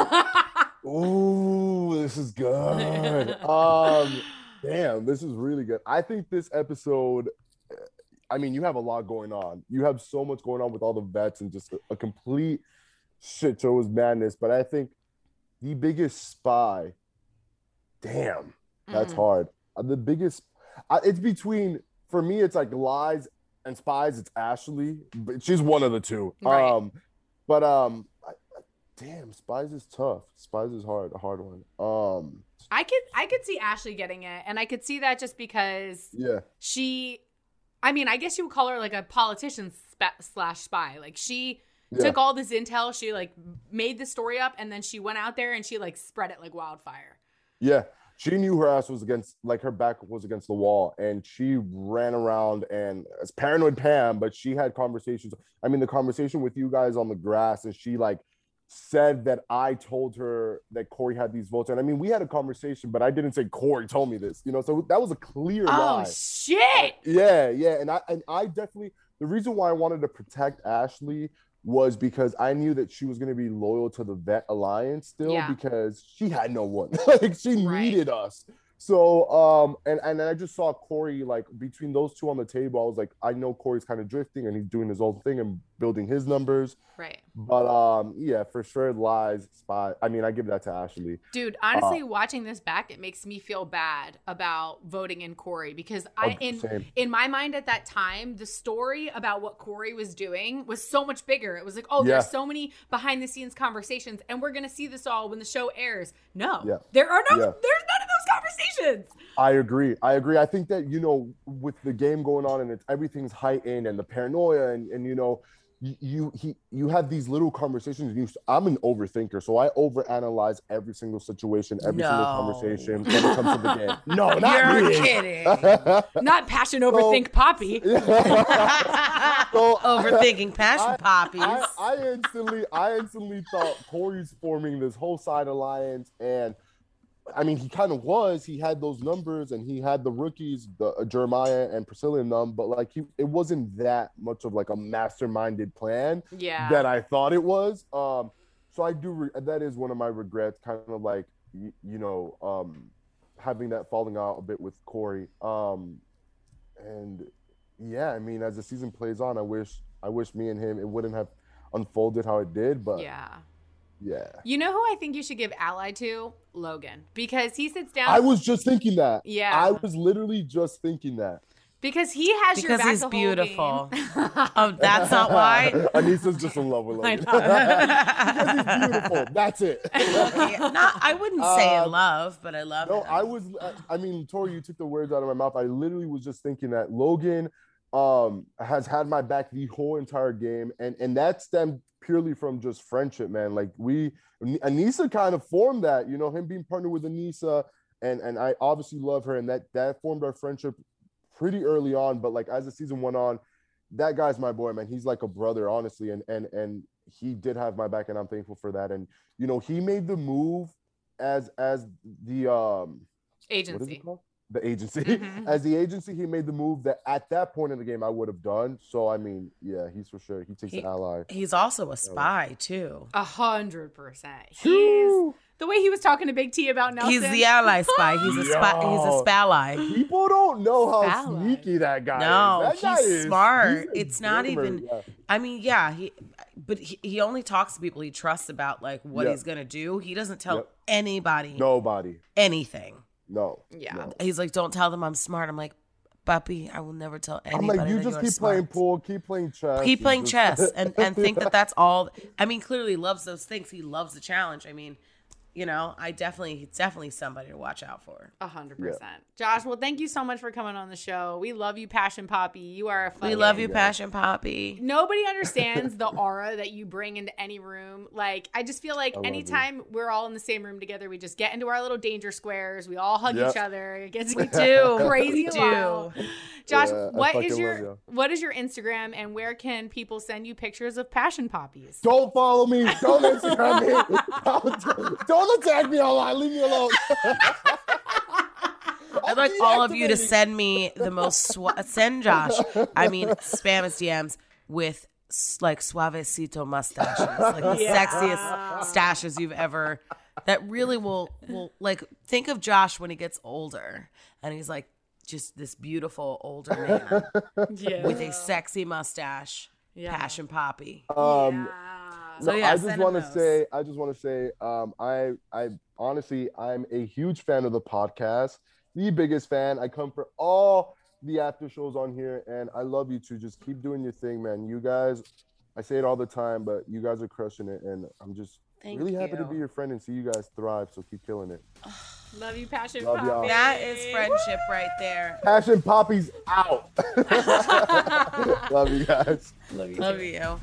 Ooh, this is good. Damn, this is really good. I think this episode, I mean, you have a lot going on. You have so much going on with all the vets and just a complete shit show of madness. But I think the biggest spy, damn, that's hard. The biggest, it's between, for me, it's like lies and spies. It's Ashley, but she's one of the two. Right. Damn, spies is tough. Spies is hard, a hard one. I could see Ashley getting it, and I could see that just because she, I mean, I guess you would call her like a politician slash spy. Like she took all this intel, she like made the story up, and then she went out there and she like spread it like wildfire. Yeah, she knew her ass was against, like her back was against the wall, and she ran around and as paranoid Pam, but she had conversations. I mean, the conversation with you guys on the grass, and she like said that I told her that Corey had these votes. And I mean, we had a conversation, but I didn't say Corey told me this, you know, so that was a clear lie. Oh, shit. Yeah. And I definitely, the reason why I wanted to protect Ashley was because I knew that she was going to be loyal to the Vet Alliance still because she had no one. Like she needed us. So and I just saw Corey, like between those two on the table, I was like, I know Corey's kind of drifting and he's doing his own thing and building his numbers. Right. But yeah, for sure, lies, spot. I mean, I give that to Ashley. Dude, honestly, watching this back, it makes me feel bad about voting in Corey because in my mind at that time, the story about what Corey was doing was so much bigger. It was like, oh, there's so many behind the scenes conversations, and we're gonna see this all when the show airs. No, there's none of those conversations. I agree. I think that, you know, with the game going on and everything's heightened and the paranoia and you know, you have these little conversations. I'm an overthinker, so I overanalyze every single situation, every single conversation when it comes to the game. No, not You're me. kidding. Not passion overthink Poppy. Overthinking passion poppies. I instantly thought Corey's forming this whole side alliance, and I mean, he kind of was. He had those numbers, and he had the rookies, the Jeremiah and Priscilla in them. But like, it wasn't that much of like a masterminded plan that I thought it was. So I do. That is one of my regrets. Kind of like, you know, having that falling out a bit with Corey. And yeah, I mean, as the season plays on, I wish me and him, it wouldn't have unfolded how it did. But yeah. You know who I think you should give ally to? Logan. Because he sits down. I was just thinking that. Yeah. I was literally just thinking that. Because he has your back he's the beautiful. Whole game. Oh, that's not why. Anissa's just in love with Logan. Because he's beautiful. That's it. I wouldn't say in love, but I love him. I mean, Tori, you took the words out of my mouth. I literally was just thinking that Logan has had my back the whole entire game, and that stemmed purely from just friendship, man. Like Anissa kind of formed that, you know, him being partnered with Anissa, and I obviously love her, and that formed our friendship pretty early on. But like as the season went on, that guy's my boy, man. He's like a brother, honestly, and he did have my back, and I'm thankful for that. And you know, he made the move as the agency. What is it called? The agency. As the agency, he made the move that at that point in the game I would have done. So I mean, yeah, he's for sure. He takes the ally. He's also a spy too. 100%. The way he was talking to Big T about Nelson. He's the ally spy. He's a spy. He's a spally. People don't know how sneaky that guy is. That he's smart. It's not even. Yeah. I mean, yeah, he only talks to people he trusts about like what he's gonna do. He doesn't tell nobody, anything. No. Yeah. No. He's like, don't tell them I'm smart. I'm like, Papi, I will never tell anybody. I'm like, you just keep playing pool, keep playing chess. Keep playing chess and think that that's all. I mean, clearly he loves those things. He loves the challenge. I mean, you know, he's definitely somebody to watch out for. 100%. Yeah. Josh, well, thank you so much for coming on the show. We love you, Passion Poppy. You are a fun. We love you, Passion Poppy. Nobody understands the aura that you bring into any room. Like, I just feel like anytime we're all in the same room together, we just get into our little danger squares. We all hug each other. It gets crazy. Josh, what is your Instagram, and where can people send you pictures of Passion Poppies? Don't follow me. Don't Instagram me. Don't attack me online. Leave me alone. I'd like all of you to send me the most send Josh. I mean, spam his DMs with like suavecito mustaches, like the sexiest stashes you've ever. That really will like think of Josh when he gets older, and he's like just this beautiful older man with a sexy mustache, Passion Poppy. So I just want to say, I honestly, I'm a huge fan of the podcast, the biggest fan. I come for all the after shows on here, and I love you two. Just keep doing your thing, man. You guys, I say it all the time, but you guys are crushing it, and I'm just really happy to be your friend and see you guys thrive. So keep killing it. Love you, Passion Poppy. Poppy. That is friendship right there. Passion Poppy's out. Love you guys. Love you.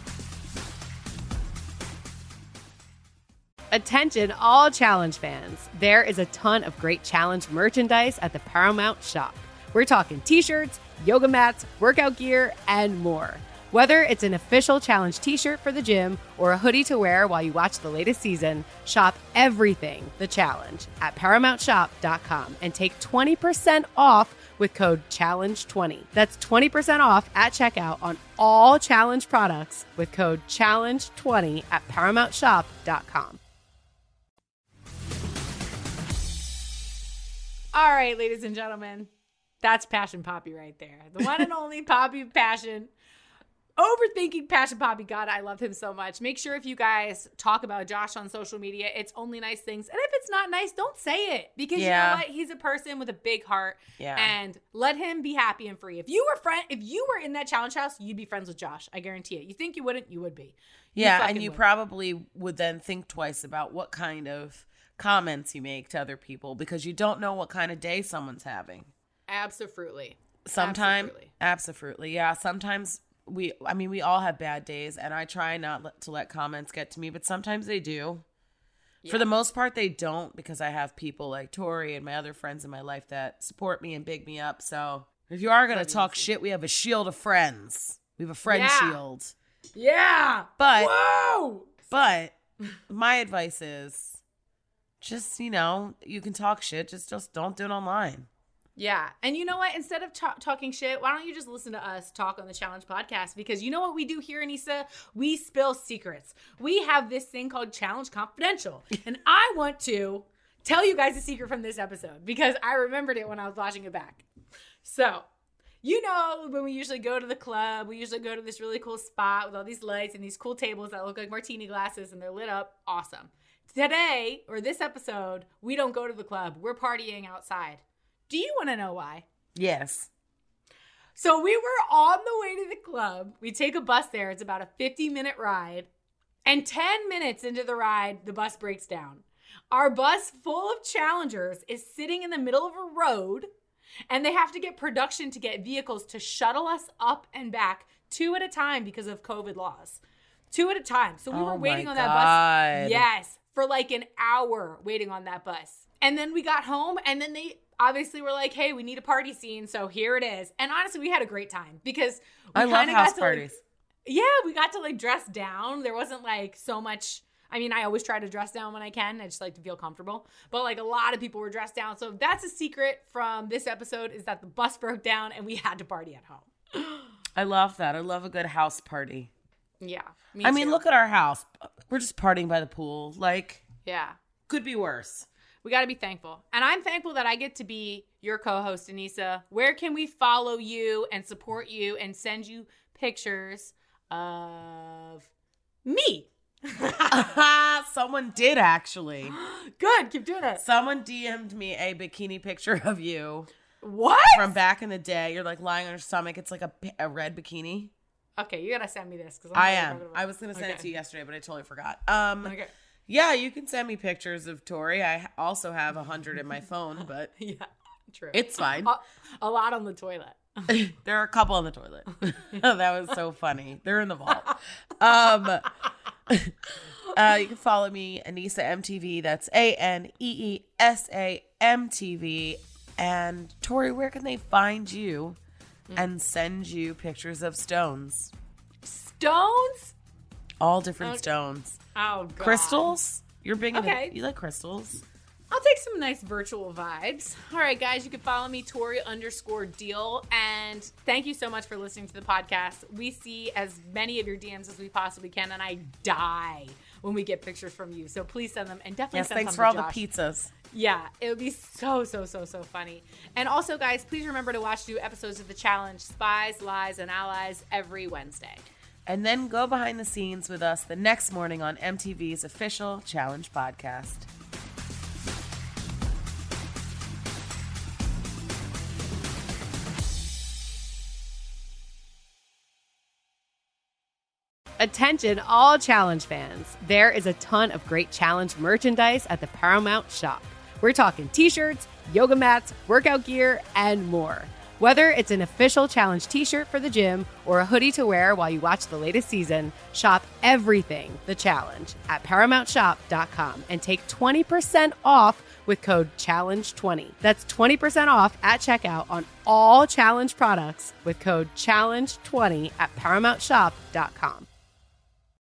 Attention all challenge fans. There is a ton of great challenge merchandise at the Paramount Shop. We're talking t-shirts, yoga mats, workout gear, and more. Whether it's an official challenge t-shirt for the gym or a hoodie to wear while you watch the latest season, shop everything the challenge at ParamountShop.com and take 20% off with code CHALLENGE20. That's 20% off at checkout on all challenge products with code CHALLENGE20 at ParamountShop.com. All right, ladies and gentlemen, that's Passion Poppy right there. The one and only Poppy of Passion. Overthinking Passion Poppy. God, I love him so much. Make sure if you guys talk about Josh on social media, it's only nice things. And if it's not nice, don't say it. Because you know what? He's a person with a big heart. Yeah. And let him be happy and free. If you were in that challenge house, you'd be friends with Josh. I guarantee it. You think you wouldn't? You would be. Yeah, and you probably would then think twice about what kind of comments you make to other people because you don't know what kind of day someone's having. Absolutely. Absolutely. Yeah, sometimes we all have bad days, and I try not to let comments get to me, but sometimes they do. Yeah. For the most part, they don't, because I have people like Tori and my other friends in my life that support me and big me up. So if you are going to talk shit, we have a shield of friends. We have a friend shield. Yeah. But my advice is just, you can talk shit. Just don't do it online. Yeah. And you know what? Instead of talking shit, why don't you just listen to us talk on the Challenge podcast? Because you know what we do here, Anissa? We spill secrets. We have this thing called Challenge Confidential. And I want to tell you guys a secret from this episode because I remembered it when I was watching it back. So, when we usually go to the club, we usually go to this really cool spot with all these lights and these cool tables that look like martini glasses and they're lit up. Awesome. Today, or this episode, we don't go to the club. We're partying outside. Do you want to know why? Yes. So we were on the way to the club. We take a bus there. It's about a 50-minute ride. And 10 minutes into the ride, the bus breaks down. Our bus full of challengers is sitting in the middle of a road. And they have to get production to get vehicles to shuttle us up and back 2 at a time because of COVID laws. 2 at a time. So we were waiting on that bus. Yes. For like an hour waiting on that bus. And then we got home and then they obviously we're like, hey, we need a party scene. So here it is. And honestly, we had a great time because we love house parties. We got to dress down. There wasn't so much. I mean, I always try to dress down when I can. I just like to feel comfortable. But a lot of people were dressed down. So that's a secret from this episode is that the bus broke down and we had to party at home. I love that. I love a good house party. Yeah. I mean, look at our house. We're just partying by the pool. Yeah. Could be worse. We got to be thankful. And I'm thankful that I get to be your co-host, Anissa. Where can we follow you and support you and send you pictures of me? Someone did, actually. Good. Keep doing it. Someone DM'd me a bikini picture of you. What? From back in the day. You're lying on your stomach. It's a red bikini. Okay, you got to send me this. I am. I was going to send it to you yesterday, but I totally forgot. Okay. Yeah, you can send me pictures of Tori. I also have 100 in my phone, but yeah, true. It's fine. A lot on the toilet. There are a couple on the toilet. That was so funny. They're in the vault. You can follow me, Anissa MTV. That's ANEESA MTV. And Tori, where can they find you and send you pictures of stones? Stones? All different stones. Oh, God. Crystals? You're big into you like crystals? I'll take some nice virtual vibes. All right, guys, you can follow me, Tori_Deal. And thank you so much for listening to the podcast. We see as many of your DMs as we possibly can, and I die when we get pictures from you. So please send them, and definitely send thanks some for all Josh. The pizzas. Yeah, it would be so funny. And also, guys, please remember to watch new episodes of The Challenge, Spies, Lies, and Allies every Wednesday. And then go behind the scenes with us the next morning on MTV's official Challenge podcast. Attention all Challenge fans. There is a ton of great Challenge merchandise at the Paramount Shop. We're talking t-shirts, yoga mats, workout gear, and more. Whether it's an official Challenge t-shirt for the gym or a hoodie to wear while you watch the latest season, shop everything The Challenge at ParamountShop.com and take 20% off with code CHALLENGE20. That's 20% off at checkout on all Challenge products with code CHALLENGE20 at ParamountShop.com.